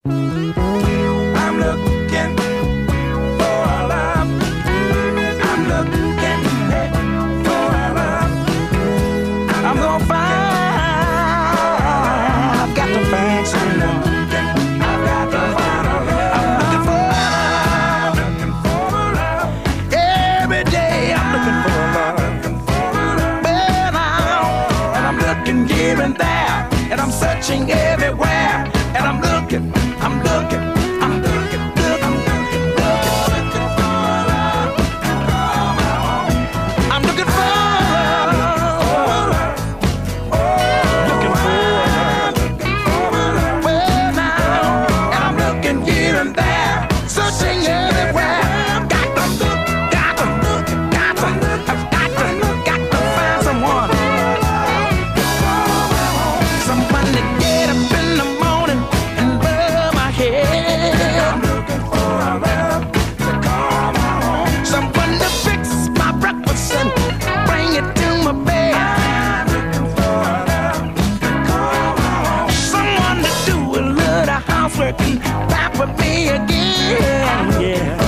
I'm looking for a love. I'm looking for a love. I'm gonna find. I've got to find someone. I've got to find a love. I'm looking for a love. Every day I'm looking for a love. And I'm looking here and there, and I'm searching everywhere, and I'm looking, I'm looking, I'm looking, I'm looking, looking for love. I'm looking for love. Looking for love. Well now, and I'm looking here and there, searching everywhere. Got to look, got to look, got to look, I've got to look, got to find someone. Someone to get up in the morning and rub my head. I'm looking for a love to call my own. Someone to fix my breakfast and bring it to my bed. I'm looking for a love to call my own. Someone to do a little housework and pamper me again. Yeah.